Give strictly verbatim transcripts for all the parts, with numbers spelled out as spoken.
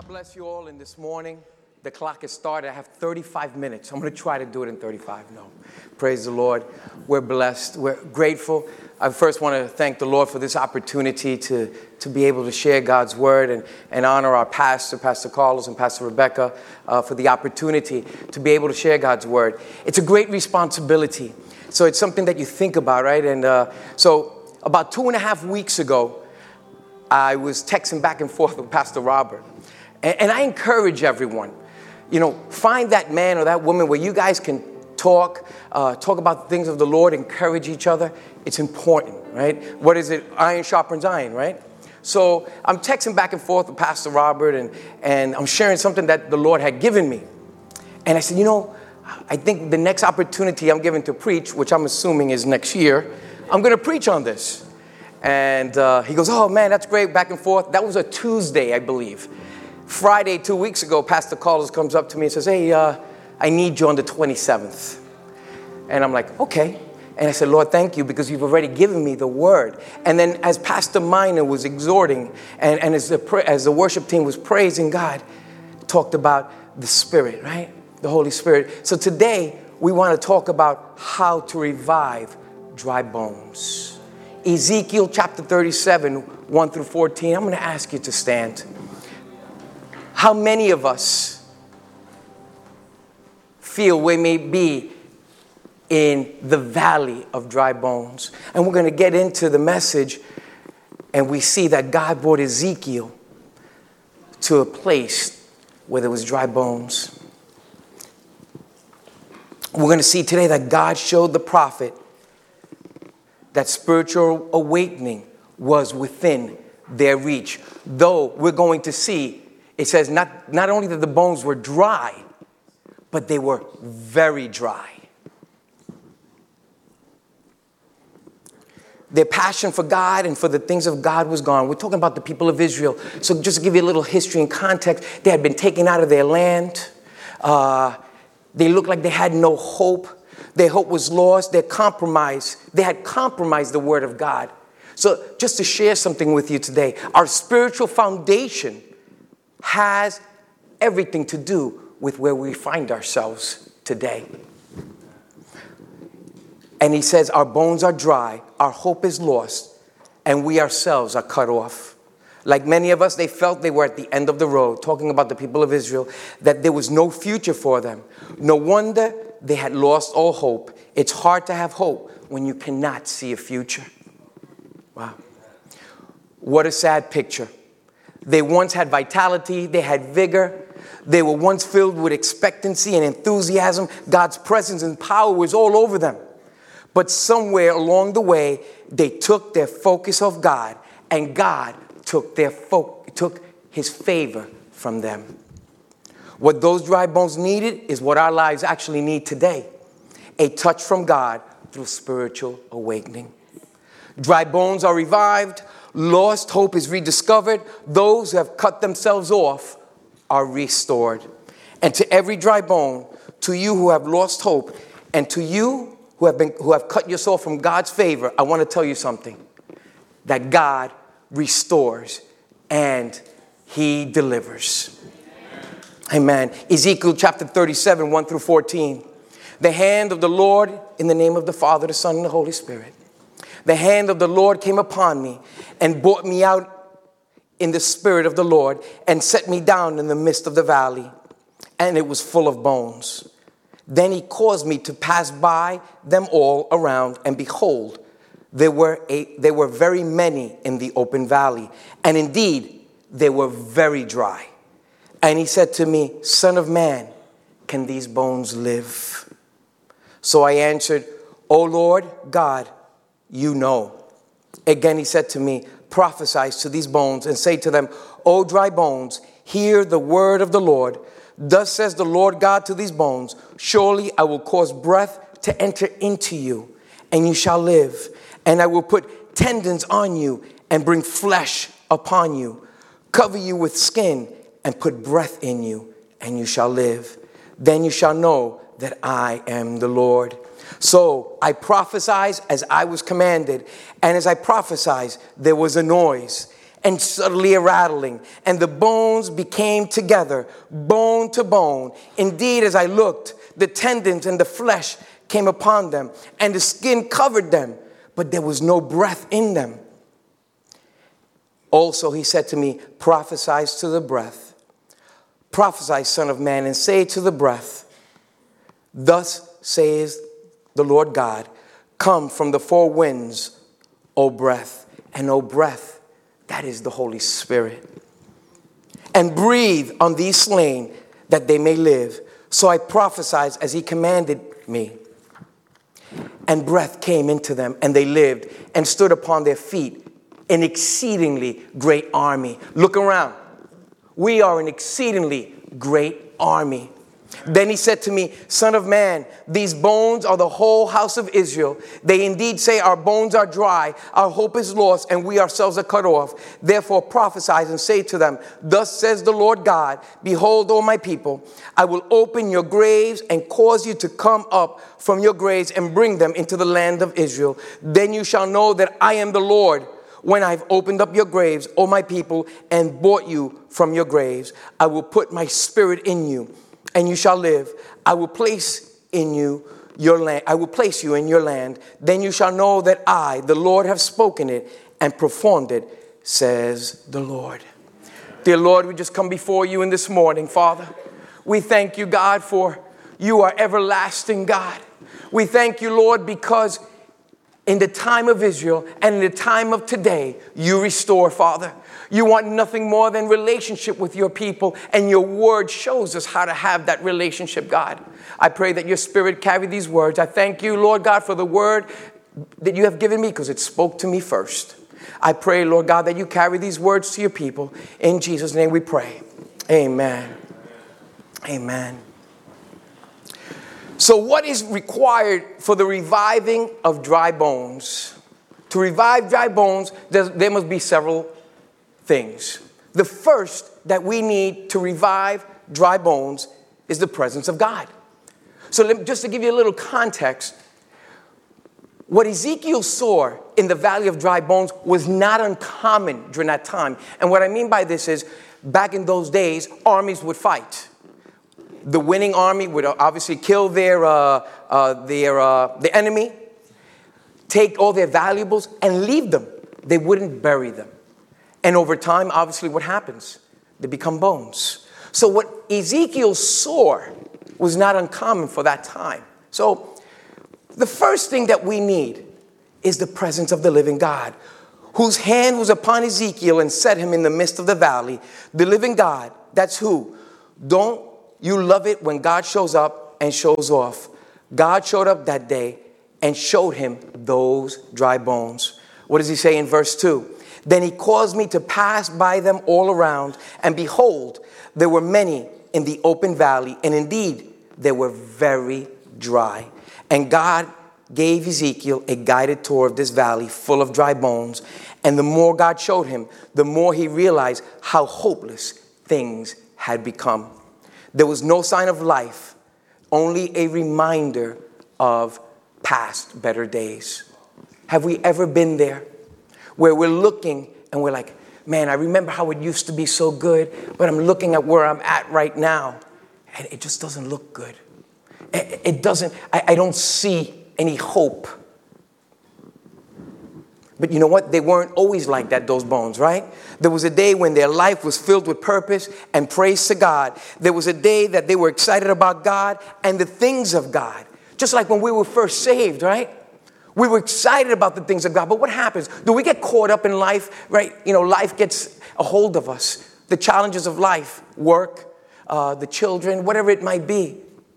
God bless you all in this morning. The clock has started. I have thirty-five minutes. I'm going to try to do it in thirty-five. No. Praise the Lord. We're blessed. We're grateful. I first want to thank the Lord for this opportunity to, to be able to share God's word and, and honor our pastor, Pastor Carlos and Pastor Rebecca, uh, for the opportunity to be able to share God's word. It's a great responsibility. So it's something that you think about, right? And uh, so about two and a half weeks ago, I was texting back and forth with Pastor Robert. And, and I encourage everyone, you know, find that man or that woman where you guys can talk, uh, talk about the things of the Lord, encourage each other. It's important, right? What is it? Iron sharpens iron, right? So I'm texting back and forth with Pastor Robert, and, and I'm sharing something that the Lord had given me. And I said, you know, I think the next opportunity I'm given to preach, which I'm assuming is next year, I'm going to preach on this. And uh, he goes, oh, man, that's great, back and forth. That was a Tuesday, I believe. Friday, two weeks ago, Pastor Carlos comes up to me and says, hey, uh, I need you on the twenty-seventh. And I'm like, okay. And I said, Lord, thank you, because you've already given me the word. And then as Pastor Minor was exhorting, and, and as, the, as the worship team was praising God, talked about the Spirit, right? The Holy Spirit. So today, we want to talk about how to revive dry bones. Ezekiel chapter thirty-seven, one through fourteen. I'm going to ask you to stand. How many of us feel we may be in the valley of dry bones? And we're going to get into the message, and we see that God brought Ezekiel to a place where there was dry bones. We're going to see today that God showed the prophet that spiritual awakening was within their reach. Though we're going to see, it says not, not only that the bones were dry, but they were very dry. Their passion for God and for the things of God was gone. We're talking about the people of Israel. So just to give you a little history and context, they had been taken out of their land. Uh, they looked like they had no hope. Their hope was lost. Their compromise. They had compromised the word of God. So just to share something with you today, our spiritual foundation has everything to do with where we find ourselves today. And he says, our bones are dry, our hope is lost, and we ourselves are cut off. Like many of us, they felt they were at the end of the road, talking about the people of Israel, that there was no future for them. No wonder they had lost all hope. It's hard to have hope when you cannot see a future. Wow. What a sad picture. They once had vitality, they had vigor, they were once filled with expectancy and enthusiasm. God's presence and power was all over them. But somewhere along the way, they took their focus off God, and God took their fo- took his favor from them. What those dry bones needed is what our lives actually need today. A touch from God through spiritual awakening. Dry bones are revived. Lost hope is rediscovered. Those who have cut themselves off are restored. And to every dry bone, to you who have lost hope, and to you who have been who have cut yourself from God's favor, I want to tell you something. That God restores and he delivers. Amen. Ezekiel chapter thirty-seven, one through fourteen. The hand of the Lord, in the name of the Father, the Son, and the Holy Spirit. The hand of the Lord came upon me and brought me out in the spirit of the Lord and set me down in the midst of the valley, and it was full of bones. Then he caused me to pass by them all around, and behold, there were a, there were very many in the open valley, and indeed they were very dry. And he said to me, Son of man, can these bones live? So I answered, O Lord God, you know. Again he said to me, prophesy to these bones and say to them, O dry bones, hear the word of the Lord. Thus says the Lord God to these bones, surely I will cause breath to enter into you, and you shall live. And I will put tendons on you and bring flesh upon you, cover you with skin and put breath in you, and you shall live. Then you shall know that I am the Lord. So I prophesied as I was commanded, and as I prophesied, there was a noise, and suddenly a rattling, and the bones became together, bone to bone. Indeed, as I looked, the tendons and the flesh came upon them, and the skin covered them, but there was no breath in them. Also, he said to me, prophesy to the breath. Prophesy, son of man, and say to the breath, thus says the Lord God, come from the four winds, O breath, and O breath, that is the Holy Spirit. And breathe on these slain that they may live. So I prophesied as he commanded me. And breath came into them, and they lived and stood upon their feet, an exceedingly great army. Look around. We are an exceedingly great army. Then he said to me, son of man, these bones are the whole house of Israel. They indeed say our bones are dry, our hope is lost, and we ourselves are cut off. Therefore prophesy and say to them, thus says the Lord God, behold, O my people, I will open your graves and cause you to come up from your graves and bring them into the land of Israel. Then you shall know that I am the Lord, when I've opened up your graves, O my people, and brought you from your graves. I will put my spirit in you, and you shall live. I will place in you your land. I will place you in your land. Then you shall know that I, the Lord, have spoken it and performed it, says the Lord. Dear Lord, we just come before you in this morning, Father. We thank you, God, for you are everlasting, God. We thank you, Lord, because in the time of Israel and in the time of today, you restore, Father. You want nothing more than relationship with your people, and your word shows us how to have that relationship, God. I pray that your spirit carry these words. I thank you, Lord God, for the word that you have given me, because it spoke to me first. I pray, Lord God, that you carry these words to your people. In Jesus' name we pray. Amen. Amen. So what is required for the reviving of dry bones? To revive dry bones, there must be several things. The first that we need to revive dry bones is the presence of God. So let, just to give you a little context, what Ezekiel saw in the valley of dry bones was not uncommon during that time. And what I mean by this is, back in those days, armies would fight. The winning army would obviously kill their uh, uh, their uh, the enemy, take all their valuables, and leave them. They wouldn't bury them. And over time, obviously, what happens? They become bones. So what Ezekiel saw was not uncommon for that time. So the first thing that we need is the presence of the living God, whose hand was upon Ezekiel and set him in the midst of the valley. The living God, that's who? Don't you love it when God shows up and shows off? God showed up that day and showed him those dry bones. What does he say in verse two? Then he caused me to pass by them all around, and behold, there were many in the open valley, and indeed they were very dry. And God gave Ezekiel a guided tour of this valley full of dry bones, and the more God showed him, the more he realized how hopeless things had become. There was no sign of life, only a reminder of past better days. Have we ever been there where we're looking and we're like, man, I remember how it used to be so good, but I'm looking at where I'm at right now, and it just doesn't look good. It doesn't, I, I don't see any hope. But you know what? They weren't always like that, those bones, right? There was a day when their life was filled with purpose and praise to God. There was a day that they were excited about God and the things of God. Just like when we were first saved, right? We were excited about the things of God. But what happens? Do we get caught up in life, right? You know, life gets a hold of us. The challenges of life, work, uh, the children, whatever it might be.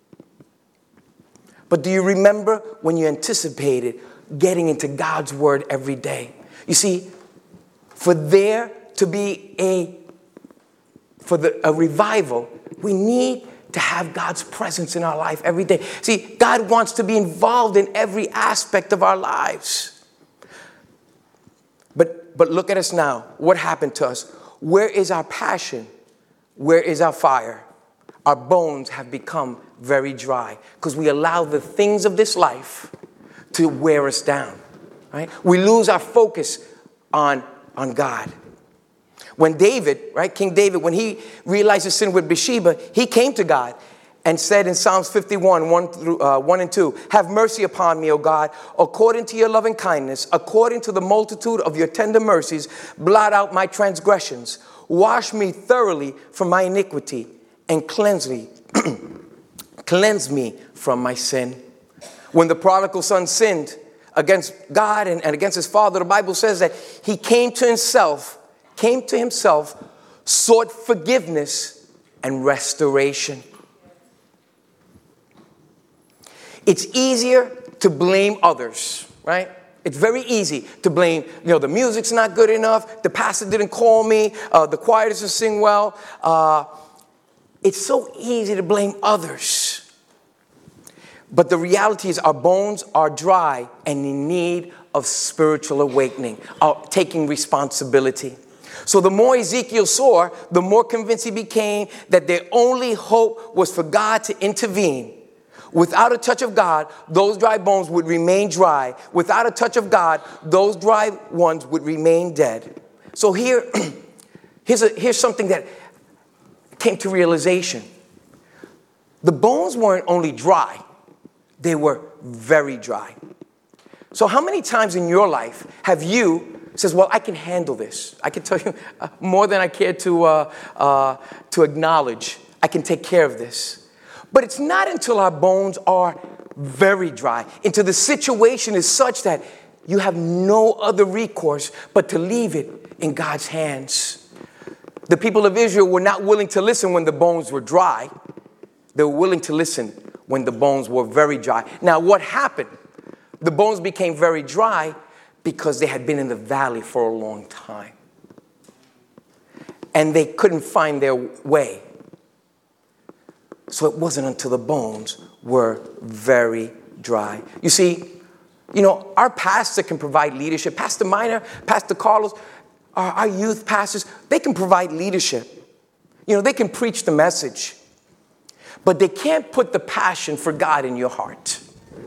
But do you remember when you anticipated getting into God's word every day? You see, for there to be a, for the, a revival, we need to have God's presence in our life every day. See, God wants to be involved in every aspect of our lives. But, but look at us now. What happened to us? Where is our passion? Where is our fire? Our bones have become very dry because we allow the things of this life to wear us down, right? We lose our focus on, on God. When David, right, King David, when he realized his sin with Bathsheba, he came to God and said in Psalms fifty-one, one, through, uh, one and two, have mercy upon me, O God, according to your loving kindness, according to the multitude of your tender mercies, blot out my transgressions. Wash me thoroughly from my iniquity and cleanse me, cleanse me from my sin. When the prodigal son sinned against God and, and against his father, the Bible says that he came to himself, came to himself, sought forgiveness and restoration. It's easier to blame others, right? It's very easy to blame, you know, the music's not good enough, the pastor didn't call me, uh, the choir doesn't sing well. Uh, it's so easy to blame others. But the reality is our bones are dry and in need of spiritual awakening, of taking responsibility. So the more Ezekiel saw, the more convinced he became that their only hope was for God to intervene. Without a touch of God, those dry bones would remain dry. Without a touch of God, those dry ones would remain dead. So here, here's, a, here's something that came to realization. The bones weren't only dry, they were very dry. So how many times in your life have you says, well, I can handle this. I can tell you uh, more than I care to, uh, uh, to acknowledge. I can take care of this. But it's not until our bones are very dry, until the situation is such that you have no other recourse but to leave it in God's hands. The people of Israel were not willing to listen when the bones were dry. They were willing to listen when the bones were very dry. Now, what happened? The bones became very dry because they had been in the valley for a long time. And they couldn't find their way. So it wasn't until the bones were very dry. You see, you know, our pastor can provide leadership. Pastor Minor, Pastor Carlos, our, our youth pastors, they can provide leadership. You know, they can preach the message. But they can't put the passion for God in your heart.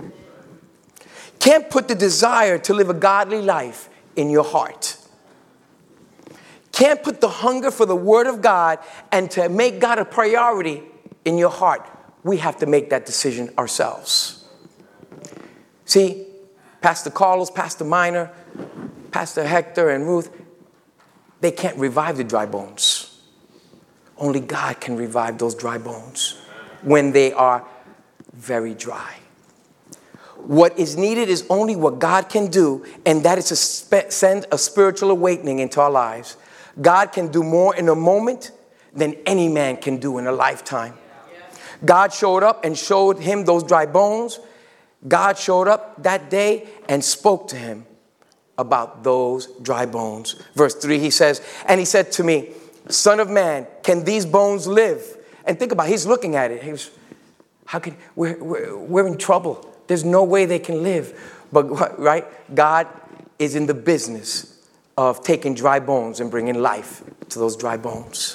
Can't put the desire to live a godly life in your heart. Can't put the hunger for the Word of God and to make God a priority in your heart. We have to make that decision ourselves. See, Pastor Carlos, Pastor Minor, Pastor Hector, and Ruth, they can't revive the dry bones. Only God can revive those dry bones when they are very dry. What is needed is only what God can do, and that is to spe- send a spiritual awakening into our lives. God can do more in a moment than any man can do in a lifetime. God showed up and showed him those dry bones. God showed up that day and spoke to him about those dry bones. Verse three, he says, and he said to me, Son of man, can these bones live? And think about it, he's looking at it. He was, how can, we're, we're, we're in trouble. There's no way they can live. But, right, God is in the business of taking dry bones and bringing life to those dry bones.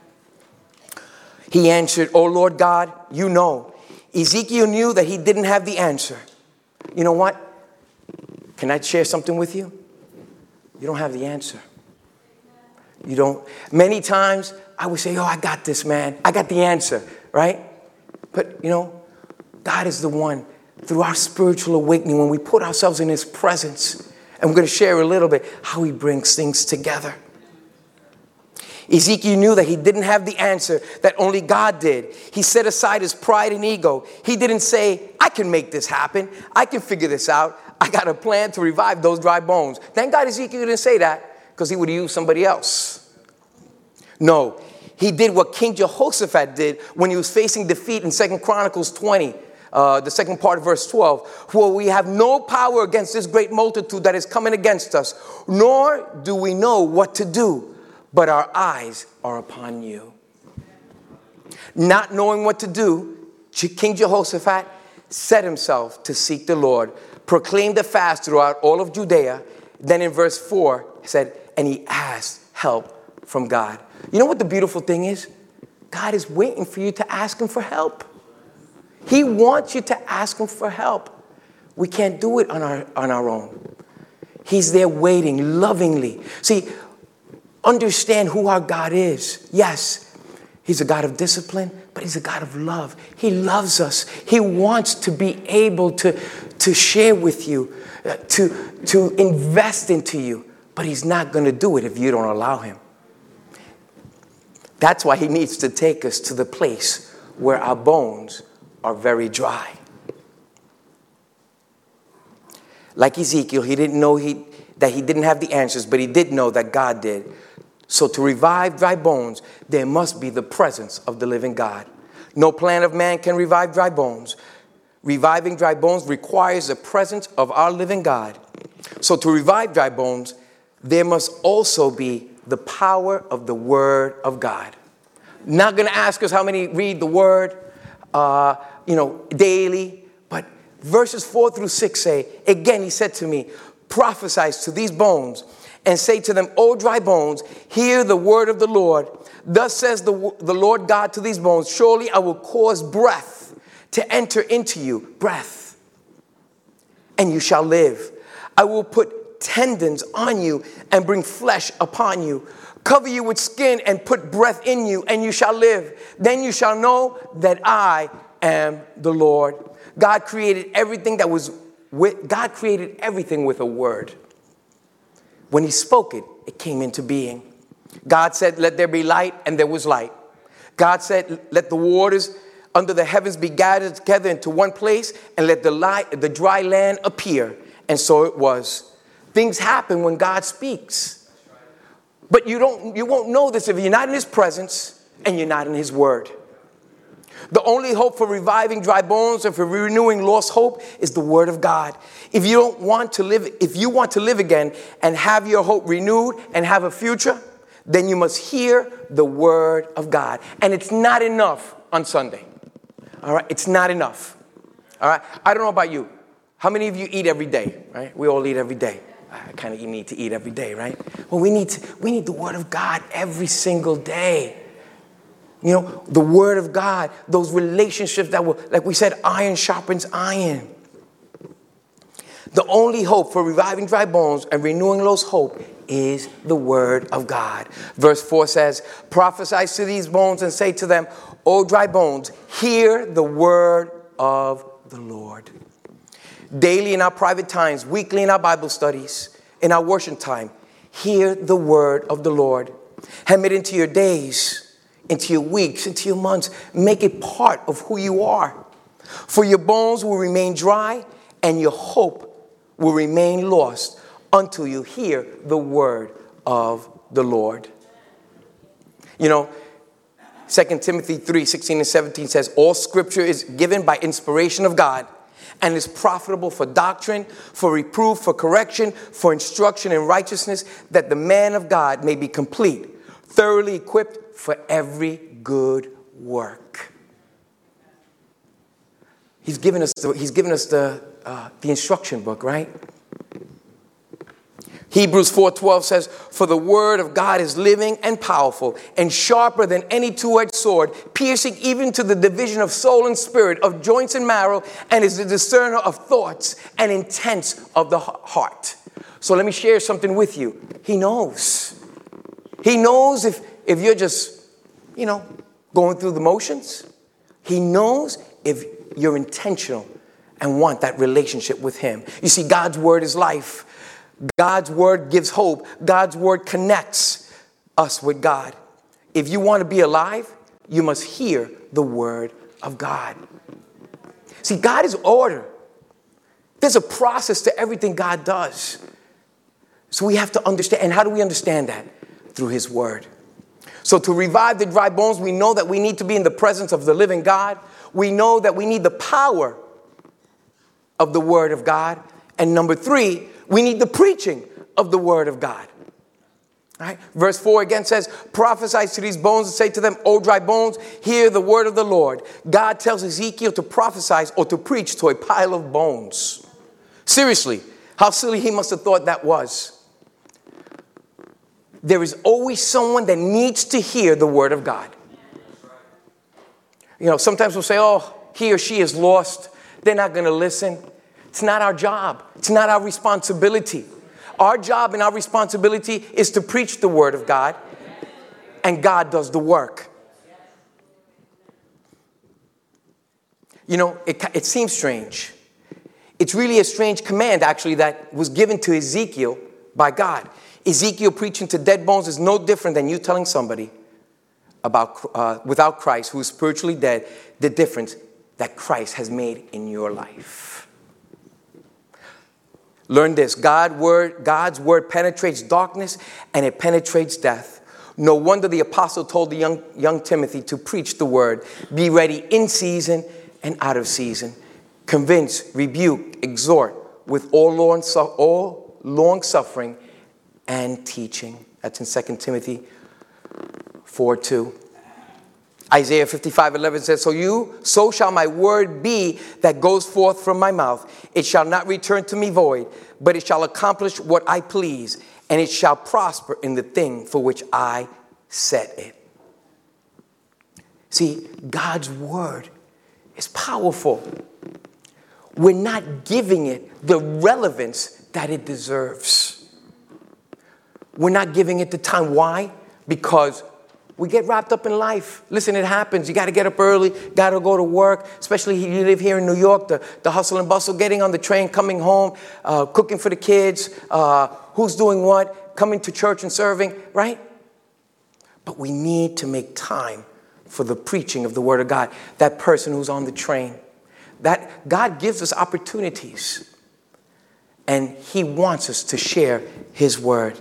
He answered, oh, Lord God, you know. Ezekiel knew that he didn't have the answer. You know what? Can I share something with you? You don't have the answer. You don't. Many times I would say, oh, I got this, man. I got the answer, right? But, you know, God is the one. Through our spiritual awakening, when we put ourselves in his presence, and we're going to share a little bit how he brings things together. Ezekiel knew that he didn't have the answer, that only God did. He set aside his pride and ego. He didn't say, I can make this happen. I can figure this out. I got a plan to revive those dry bones. Thank God Ezekiel didn't say that, because he would have used somebody else. No, he did what King Jehoshaphat did when he was facing defeat in Second Chronicles twenty. Uh, the second part of verse twelve, for we have no power against this great multitude that is coming against us, nor do we know what to do, but our eyes are upon you. Not knowing what to do, King Jehoshaphat set himself to seek the Lord, proclaimed a fast throughout all of Judea. Then in verse four, he said, and he asked help from God. You know what the beautiful thing is? God is waiting for you to ask him for help. He wants you to ask him for help. We can't do it on our, on our own. He's there waiting lovingly. See, understand who our God is. Yes, he's a God of discipline, but he's a God of love. He loves us. He wants to be able to, to share with you, uh, to, to invest into you, but he's not going to do it if you don't allow him. That's why he needs to take us to the place where our bones are very dry. Like Ezekiel, he didn't know he, that he didn't have the answers, but he did know that God did. So to revive dry bones, there must be the presence of the living God. No plan of man can revive dry bones. Reviving dry bones requires the presence of our living God. So to revive dry bones, there must also be the power of the Word of God. Not going to ask us how many read the Word, uh, you know, daily, but verses four through six say, again, he said to me, prophesy to these bones and say to them, O dry bones, hear the word of the Lord. Thus says the, the Lord God to these bones, surely I will cause breath to enter into you, breath, and you shall live. I will put tendons on you and bring flesh upon you, cover you with skin and put breath in you, and you shall live. Then you shall know that I am the Lord. God created everything that was with, God created everything with a word. When he spoke it, it came into being. God said, let there be light, and there was light. God said, let the waters under the heavens be gathered together into one place, and let the light, the dry land appear. And so it was. Things happen when God speaks. But you don't, you won't know this if you're not in his presence and you're not in his word. The only hope for reviving dry bones and for renewing lost hope is the word of God. If you don't want to live, if you want to live again and have your hope renewed and have a future, then you must hear the word of God. And it's not enough on Sunday. All right? It's not enough. All right? I don't know about you. How many of you eat every day, right? We all eat every day. I kind of need to eat every day, right? Well, we need to, we need the word of God every single day. You know, the word of God, those relationships that will, like we said, iron sharpens iron. The only hope for reviving dry bones and renewing lost hope is the word of God. Verse four says, prophesy to these bones and say to them, O dry bones, hear the word of the Lord. Daily in our private times, weekly in our Bible studies, in our worship time, hear the word of the Lord. Hem it into your days, into your weeks, into your months. Make it part of who you are. For your bones will remain dry and your hope will remain lost until you hear the word of the Lord. You know, Second Timothy three, sixteen and seventeen says, all scripture is given by inspiration of God and is profitable for doctrine, for reproof, for correction, for instruction in righteousness, that the man of God may be complete, thoroughly equipped for every good work. He's given us the, he's given us the, uh, the instruction book, right? Hebrews four twelve says, for the word of God is living and powerful and sharper than any two-edged sword, piercing even to the division of soul and spirit, of joints and marrow, and is the discerner of thoughts and intents of the heart. So let me share something with you. He knows. He knows if, if you're just, you know, going through the motions. He knows if you're intentional and want that relationship with him. You see, God's word is life. God's word gives hope. God's word connects us with God. If you want to be alive, you must hear the word of God. See, God is order. There's a process to everything God does. So we have to understand. And how do we understand that? Through his word. So to revive the dry bones, we know that we need to be in the presence of the living God. We know that we need the power of the word of God. And number three, we need the preaching of the word of God. All right? Verse four again says, prophesy to these bones and say to them, O dry bones, hear the word of the Lord. God tells Ezekiel to prophesy or to preach to a pile of bones. Seriously, how silly he must have thought that was. There is always someone that needs to hear the word of God. You know, sometimes we'll say, oh, he or she is lost. They're not going to listen. It's not our job. It's not our responsibility. Our job and our responsibility is to preach the word of God, and God does the work. You know, it, it seems strange. It's really a strange command, actually, that was given to Ezekiel by God. Ezekiel preaching to dead bones is no different than you telling somebody about uh, without Christ, who is spiritually dead, the difference that Christ has made in your life. Learn this. God word, God's word penetrates darkness and it penetrates death. No wonder the apostle told the young, young Timothy to preach the word. Be ready in season and out of season. Convince, rebuke, exhort with all long, all long suffering and teaching. That's in Second Timothy four two. Isaiah fifty-five eleven says, So you, so shall my word be that goes forth from my mouth. It shall not return to me void, but it shall accomplish what I please, and it shall prosper in the thing for which I set it. See, God's word is powerful. We're not giving it the relevance that it deserves. We're not giving it the time. Why? Because we get wrapped up in life. Listen, it happens. You got to get up early, got to go to work, especially if you live here in New York, the, the hustle and bustle, getting on the train, coming home, uh, cooking for the kids, uh, who's doing what, coming to church and serving, right? But we need to make time for the preaching of the word of God. That person who's on the train, that God gives us opportunities, and he wants us to share his word.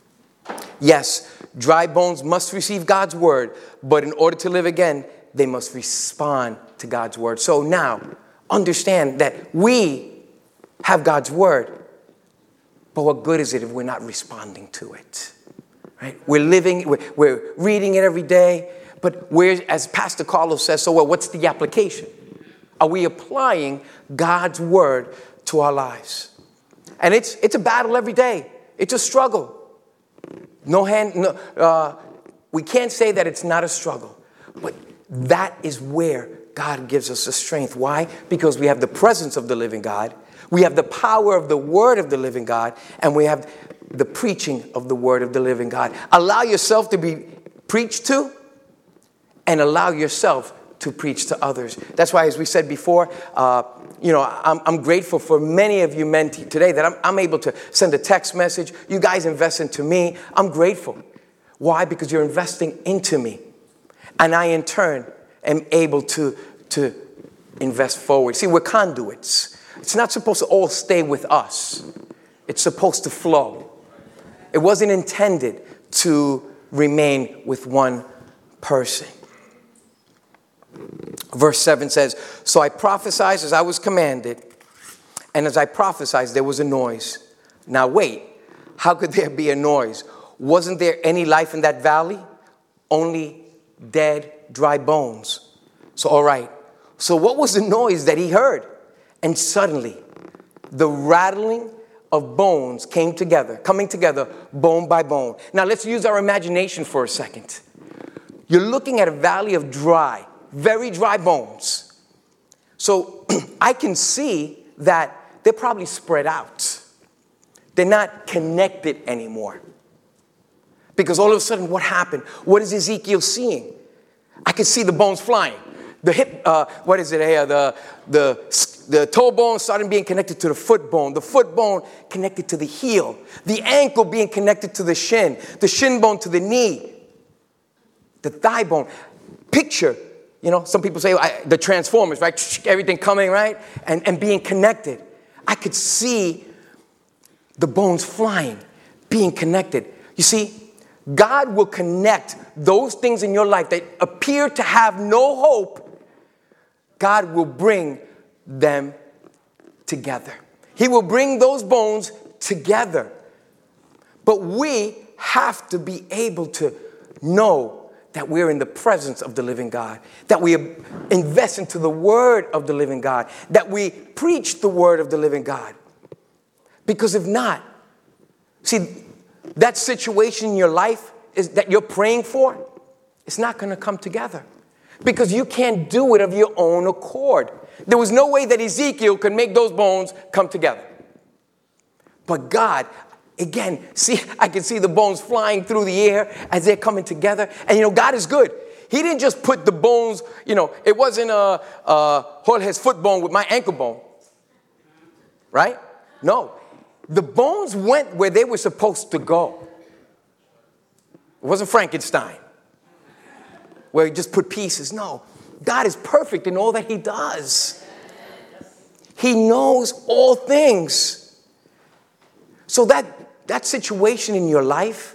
Yes, dry bones must receive God's word, but in order to live again, they must respond to God's word. So now, understand that we have God's word, but what good is it if we're not responding to it? Right? We're living, we're, we're reading it every day, but we're, as Pastor Carlos says, so well, what's the application? Are we applying God's word to our lives? And it's it's a battle every day. It's a struggle. No hand, no, uh, we can't say that it's not a struggle, but that is where God gives us the strength. Why? Because we have the presence of the living God, we have the power of the word of the living God, and we have the preaching of the word of the living God. Allow yourself to be preached to, and allow yourself to preach to others. That's why, as we said before, uh, you know, I'm, I'm grateful for many of you men t- today that I'm, I'm able to send a text message. You guys invest into me. I'm grateful. Why? Because you're investing into me. And I, in turn, am able to, to invest forward. See, we're conduits. It's not supposed to all stay with us. It's supposed to flow. It wasn't intended to remain with one person. Verse seven says, So I prophesied as I was commanded, and as I prophesied, there was a noise. Now wait, how could there be a noise? Wasn't there any life in that valley? Only dead, dry bones. So all right, so what was the noise that he heard? And suddenly, the rattling of bones came together, coming together, bone by bone. Now let's use our imagination for a second. You're looking at a valley of dry, very dry bones. So I can see that they're probably spread out. They're not connected anymore. Because all of a sudden, what happened? What is Ezekiel seeing? I can see the bones flying. The hip, uh, what is it here? The, the, the toe bone started being connected to the foot bone. The foot bone connected to the heel. The ankle being connected to the shin. The shin bone to the knee. The thigh bone. Picture, you know, some people say I, the Transformers, right? Everything coming, right? And, and being connected. I could see the bones flying, being connected. You see, God will connect those things in your life that appear to have no hope. God will bring them together. He will bring those bones together. But we have to be able to know that we're in the presence of the living God, that we invest into the word of the living God, that we preach the word of the living God. Because if not, see, that situation in your life is that you're praying for, it's not going to come together. Because you can't do it of your own accord. There was no way that Ezekiel could make those bones come together. But God, Again, see, I can see the bones flying through the air as they're coming together. And, you know, God is good. He didn't just put the bones, you know, it wasn't uh, uh, Jorge's foot bone with my ankle bone. Right? No. The bones went where they were supposed to go. It wasn't Frankenstein, where he just put pieces. No. God is perfect in all that he does. He knows all things. So that, that situation in your life,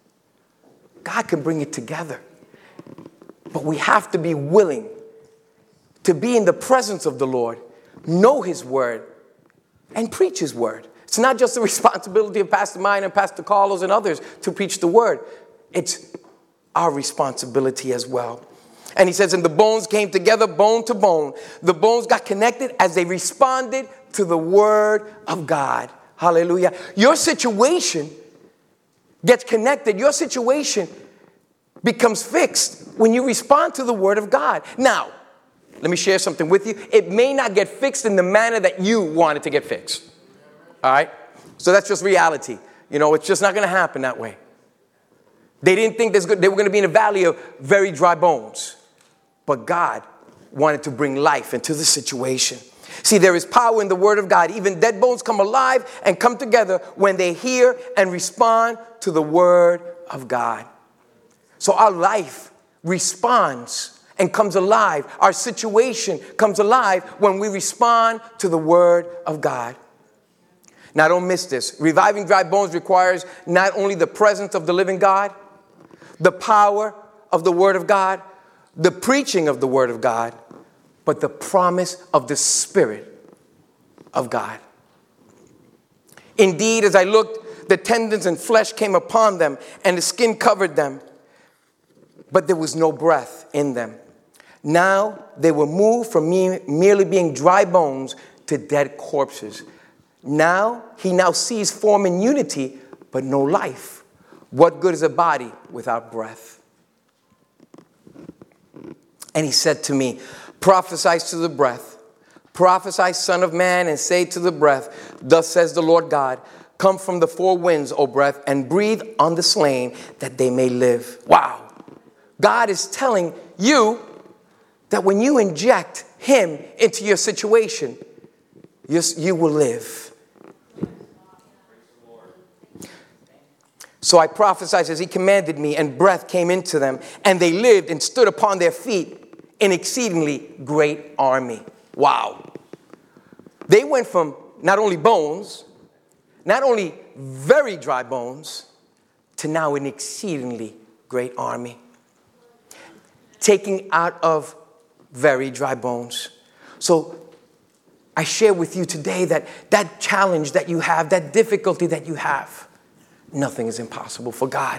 God can bring it together. But we have to be willing to be in the presence of the Lord, know his word, and preach his word. It's not just the responsibility of Pastor Mine and Pastor Carlos and others to preach the word. It's our responsibility as well. And he says, and the bones came together, bone to bone. The bones got connected as they responded to the word of God. Hallelujah. Your situation gets connected. Your situation becomes fixed when you respond to the word of God. Now, let me share something with you. It may not get fixed in the manner that you want it to get fixed. All right? So that's just reality. You know, it's just not going to happen that way. They didn't think there's good, they were going to be in a valley of very dry bones. But God wanted to bring life into the situation. See, there is power in the word of God. Even dead bones come alive and come together when they hear and respond to the word of God. So our life responds and comes alive. Our situation comes alive when we respond to the word of God. Now, don't miss this. Reviving dry bones requires not only the presence of the living God, the power of the word of God, the preaching of the word of God, but the promise of the Spirit of God. Indeed, as I looked, the tendons and flesh came upon them, and the skin covered them, but there was no breath in them. Now they were moved from me merely being dry bones to dead corpses. Now he now sees form and unity, but no life. What good is a body without breath? And he said to me, prophesy to the breath, prophesy, son of man, and say to the breath, thus says the Lord God, come from the four winds, O breath, and breathe on the slain that they may live. Wow. God is telling you that when you inject him into your situation, you, you will live. So I prophesied as he commanded me, and breath came into them, and they lived and stood upon their feet, an exceedingly great army. Wow. They went from not only bones, not only very dry bones, to now an exceedingly great army. Taking out of very dry bones. So I share with you today that that challenge that you have, that difficulty that you have, nothing is impossible for God.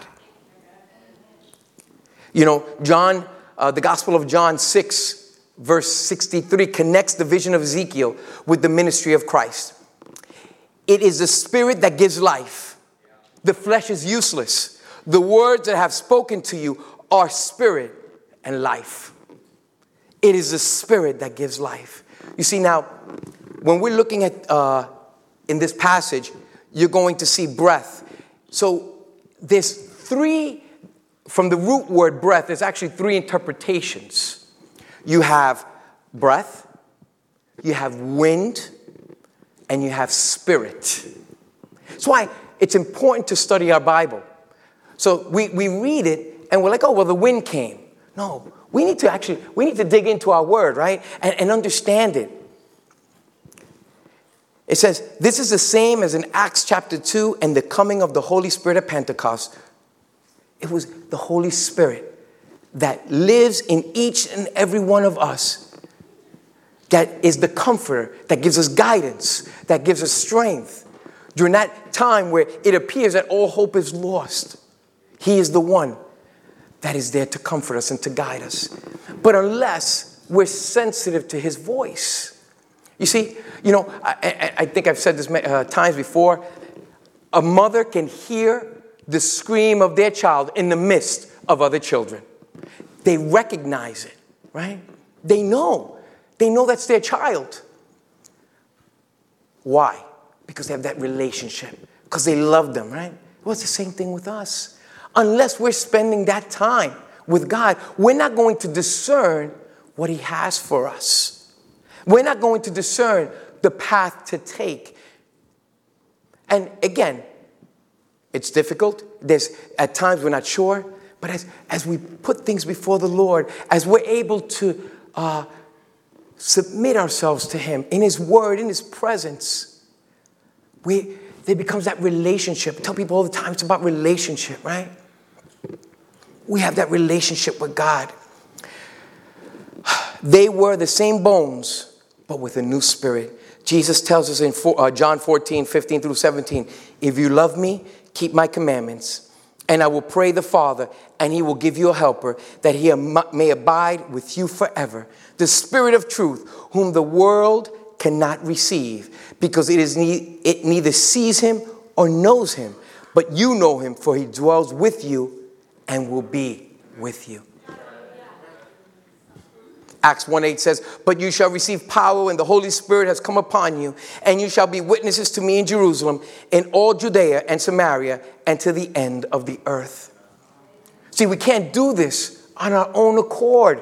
You know, John, uh, the Gospel of John six, verse sixty-three connects the vision of Ezekiel with the ministry of Christ. It is the spirit that gives life. The flesh is useless. The words that I have spoken to you are spirit and life. It is the spirit that gives life. You see, now, when we're looking at, uh, in this passage, you're going to see breath. So there's three, from the root word breath, there's actually three interpretations. You have breath, you have wind, and you have spirit. That's why it's important to study our Bible. So we, we read it, and we're like, oh, well, the wind came. No, we need to actually, we need to dig into our word, right? And, and understand it. It says, this is the same as in Acts chapter two and the coming of the Holy Spirit at Pentecost. It was the Holy Spirit that lives in each and every one of us, that is the comforter, that gives us guidance, that gives us strength. During that time where it appears that all hope is lost, he is the one that is there to comfort us and to guide us. But unless we're sensitive to his voice, you see, you know, I, I, I think I've said this uh, times before, a mother can hear the scream of their child in the midst of other children. They recognize it, right? They know. They know that's their child. Why? Because they have that relationship because they loved them, right? Well, it's the same thing with us. Unless we're spending that time with God, we're not going to discern what he has for us. We're not going to discern the path to take. And again, it's difficult. There's at times we're not sure. But as, as we put things before the Lord, as we're able to uh, submit ourselves to him in his word, in his presence, we there becomes that relationship. I tell people all the time it's about relationship, right? We have that relationship with God. They were the same bones, but with a new spirit. Jesus tells us in four, uh, John fourteen, fifteen through seventeen, if you love me, keep my commandments, and I will pray the Father, and he will give you a helper, that he may abide with you forever. The Spirit of truth, whom the world cannot receive, because it is ne- it neither sees him or knows him, but you know him, for he dwells with you and will be with you. Acts one eight says, but you shall receive power when the Holy Spirit has come upon you, and you shall be witnesses to me in Jerusalem, in all Judea and Samaria, and to the end of the earth. See, we can't do this on our own accord.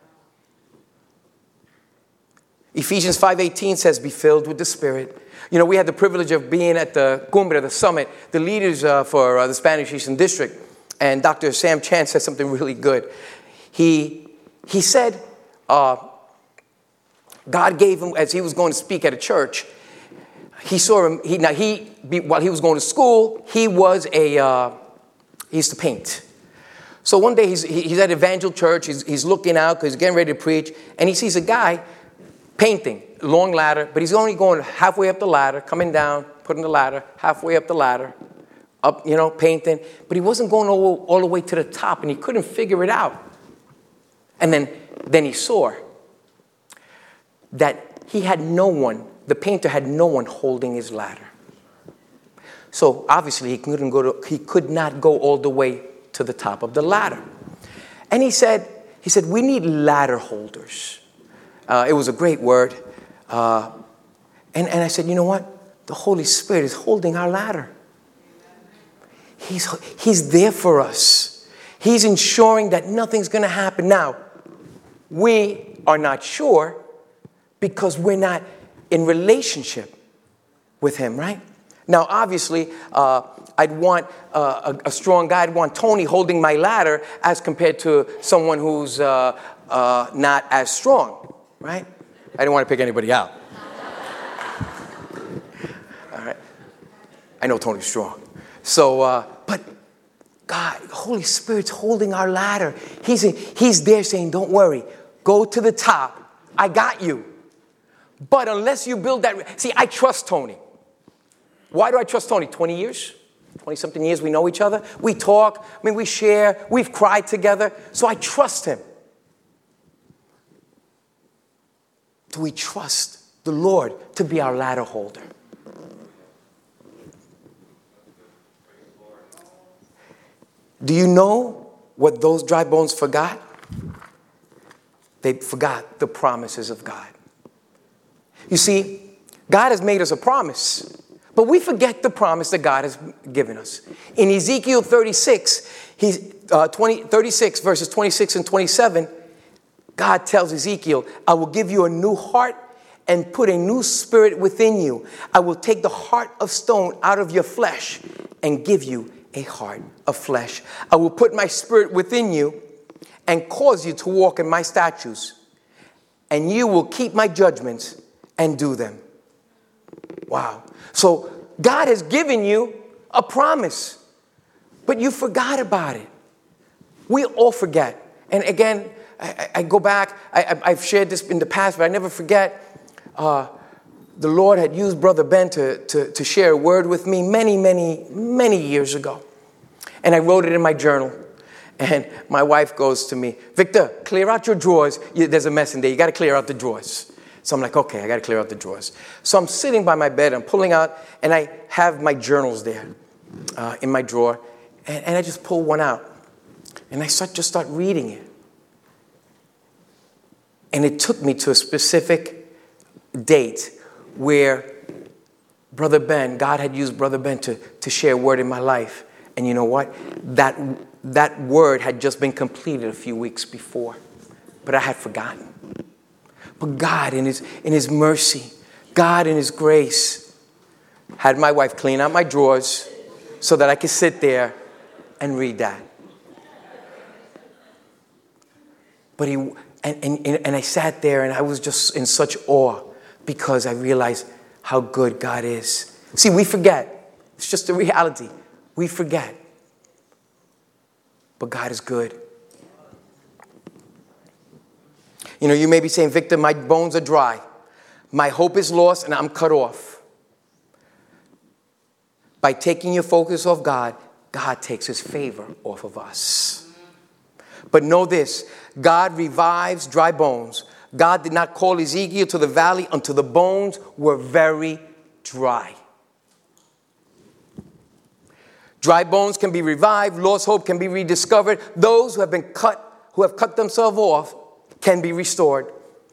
Ephesians five eighteen says, be filled with the Spirit. You know, we had the privilege of being at the Cumbre, the summit, the leaders uh, for uh, the Spanish Eastern District. And Doctor Sam Chan said something really good. He, he said, uh, God gave him, as he was going to speak at a church, he saw him, he, now he, while he was going to school, he was a, uh, he used to paint. So one day he's, he's at Evangel Church, he's, he's looking out because he's getting ready to preach, and he sees a guy painting, long ladder, but he's only going halfway up the ladder, coming down, putting the ladder, halfway up the ladder, up, you know, painting. But he wasn't going all, all the way to the top, and he couldn't figure it out. And then, then he saw that he had no one, the painter had no one holding his ladder. So obviously he couldn't go to, he could not go all the way to the top of the ladder. And he said, he said, we need ladder holders. Uh, it was a great word. Uh, and, and I said, you know what? The Holy Spirit is holding our ladder. He's, he's there for us. He's ensuring that nothing's going to happen. Now, we are not sure because we're not in relationship with him, right? Now, obviously, uh, I'd want uh, a, a strong guy. I'd want Tony holding my ladder as compared to someone who's uh, uh, not as strong. Right? I didn't want to pick anybody out. All right. I know Tony's strong. So, uh, but God, the Holy Spirit's holding our ladder. He's, he's there saying, don't worry. Go to the top. I got you. But unless you build that... See, I trust Tony. Why do I trust Tony? twenty years? twenty-something years we know each other. We talk. I mean, we share. We've cried together. So I trust him. Do we trust the Lord to be our ladder holder? Do you know what those dry bones forgot? They forgot the promises of God. You see, God has made us a promise, but we forget the promise that God has given us. In Ezekiel thirty-six, he's, uh, twenty, thirty-six verses twenty-six and twenty-seven, God tells Ezekiel, I will give you a new heart and put a new spirit within you. I will take the heart of stone out of your flesh and give you a heart of flesh. I will put my spirit within you and cause you to walk in my statutes, and you will keep my judgments and do them. Wow. So God has given you a promise, but you forgot about it. We all forget. And again, I, I go back, I, I've shared this in the past, but I never forget. Uh, the Lord had used Brother Ben to, to, to share a word with me many, many, many years ago. And I wrote it in my journal. And my wife goes to me, Victor, clear out your drawers. There's a mess in there. You got to clear out the drawers. So I'm like, okay, I got to clear out the drawers. So I'm sitting by my bed. I'm pulling out, and I have my journals there uh, in my drawer. And, and I just pull one out. And I start, just start reading it. And it took me to a specific date where Brother Ben, God had used Brother Ben to, to share a word in my life. And you know what? That, that word had just been completed a few weeks before. But I had forgotten. But God, in his, in his mercy, God in his grace, had my wife clean out my drawers so that I could sit there and read that. But he, and, and, and I sat there and I was just in such awe because I realized how good God is. See, we forget. It's just a reality. We forget. But God is good. You know, you may be saying, Victor, my bones are dry. My hope is lost and I'm cut off. By taking your focus off God, God takes his favor off of us. But know this, God revives dry bones. God did not call Ezekiel to the valley until the bones were very dry. Dry bones can be revived. Lost hope can be rediscovered. Those who have been cut, who have cut themselves off, can be restored.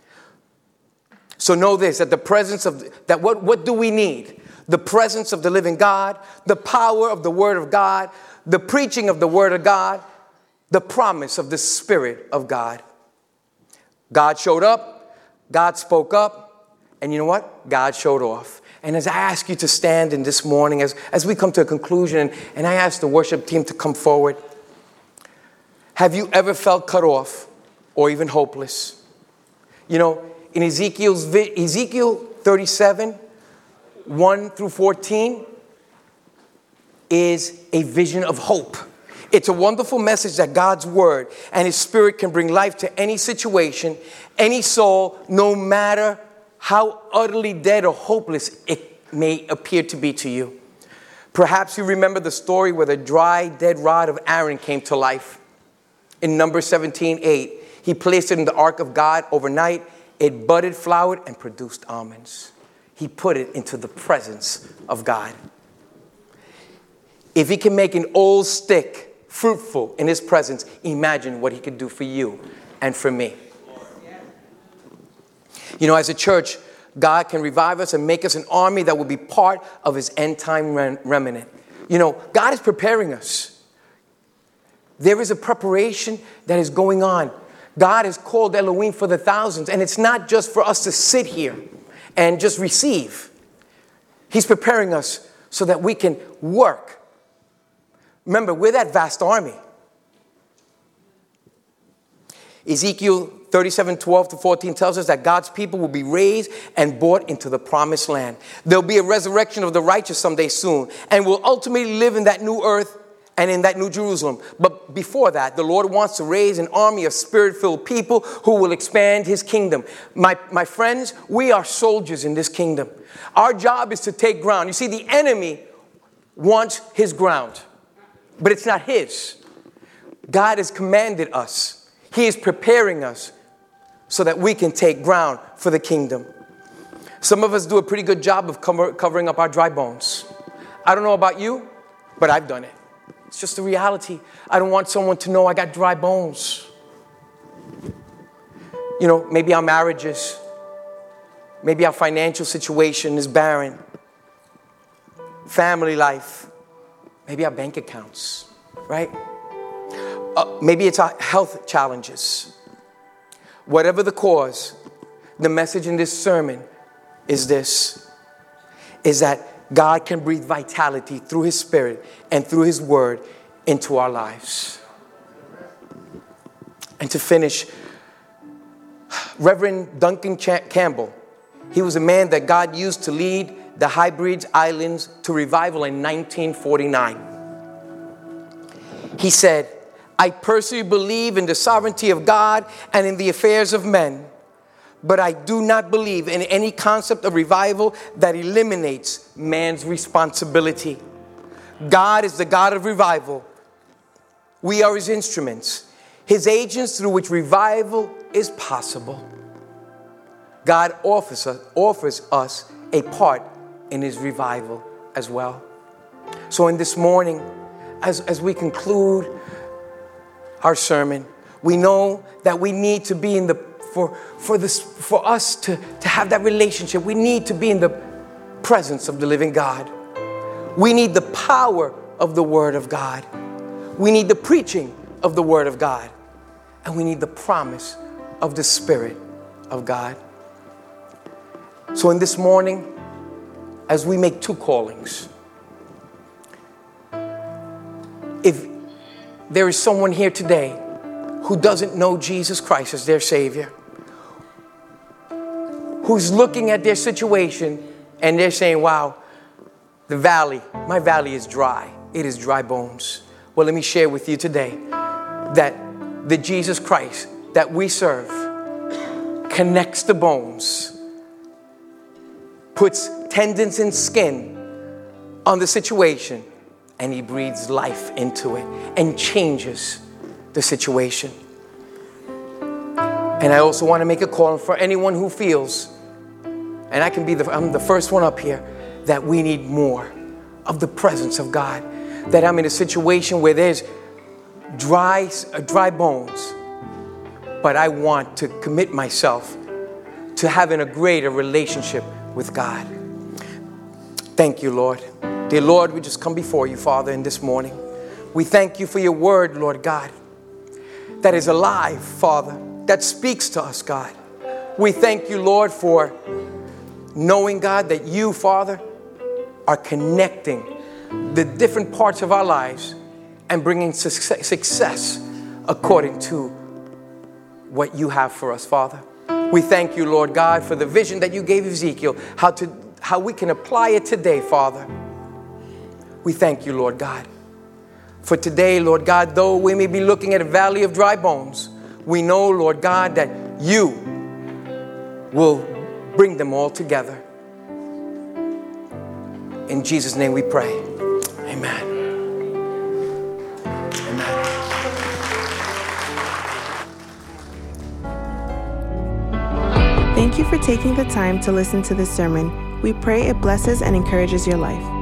So know this, that the presence of, that what, what do we need? The presence of the living God, the power of the Word of God, the preaching of the Word of God, the promise of the Spirit of God. God showed up, God spoke up, and you know what? God showed off. And as I ask you to stand in this morning, as, as we come to a conclusion, and, and I ask the worship team to come forward, have you ever felt cut off or even hopeless? You know, in Ezekiel's Ezekiel thirty-seven, one through fourteen, is a vision of hope. It's a wonderful message that God's word and his spirit can bring life to any situation, any soul, no matter how utterly dead or hopeless it may appear to be to you. Perhaps you remember the story where the dry, dead rod of Aaron came to life. In Numbers seventeen eight, he placed it in the ark of God overnight. It budded, flowered, and produced almonds. He put it into the presence of God. If he can make an old stick fruitful in his presence, imagine what he could do for you and for me. You know, as a church, God can revive us and make us an army that will be part of his end time remnant. You know, God is preparing us. There is a preparation that is going on. God has called Elohim for the thousands, and it's not just for us to sit here and just receive. He's preparing us so that we can work. Remember, we're that vast army. Ezekiel thirty-seven, twelve to fourteen tells us that God's people will be raised and brought into the promised land. There'll be a resurrection of the righteous someday soon, and we'll ultimately live in that new earth and in that new Jerusalem. But before that, the Lord wants to raise an army of spirit-filled people who will expand his kingdom. My, my friends, we are soldiers in this kingdom. Our job is to take ground. You see, the enemy wants his ground, but it's not his. God has commanded us. He is preparing us so that we can take ground for the kingdom. Some of us do a pretty good job of cover, covering up our dry bones. I don't know about you, but I've done it. It's just the reality. I don't want someone to know I got dry bones. You know, maybe our marriages, maybe our financial situation is barren. Family life, maybe our bank accounts, right? Uh, maybe it's our health challenges. Whatever the cause, the message in this sermon is this, is that God can breathe vitality through his spirit and through his word into our lives. And to finish, Reverend Duncan Ch- Campbell, he was a man that God used to lead the Hebrides Islands to revival in nineteen forty-nine. He said, I personally believe in the sovereignty of God and in the affairs of men, but I do not believe in any concept of revival that eliminates man's responsibility. God is the God of revival. We are his instruments, his agents through which revival is possible. God offers us, offers us a part in his revival as well. So in this morning, as, as we conclude our sermon, we know that we need to be in the, for, for this, for us to, to have that relationship, we need to be in the presence of the living God. We need the power of the Word of God. We need the preaching of the Word of God. And we need the promise of the Spirit of God. So in this morning, as we make two callings, if there is someone here today who doesn't know Jesus Christ as their Savior, who's looking at their situation and they're saying, wow, the valley, my valley is dry. It is dry bones. Well, let me share with you today that the Jesus Christ that we serve connects the bones, puts tendons and skin on the situation, and he breathes life into it and changes the situation. And I also want to make a call for anyone who feels, and I can be the, I'm the first one up here, that we need more of the presence of God. That I'm in a situation where there's dry, dry bones, but I want to commit myself to having a greater relationship with God. Thank you, Lord. Dear Lord, we just come before you, Father, in this morning. We thank you for your word, Lord God, that is alive, Father, that speaks to us, God. We thank you, Lord, for knowing, God, that you, Father, are connecting the different parts of our lives and bringing success, success according to what you have for us, Father. We thank you, Lord God, for the vision that you gave Ezekiel, how to how we can apply it today, Father. We thank you, Lord God, for today, Lord God, though we may be looking at a valley of dry bones, we know, Lord God, that you will bring them all together. In Jesus' name we pray. Amen. Amen. Thank you for taking the time to listen to this sermon. We pray it blesses and encourages your life.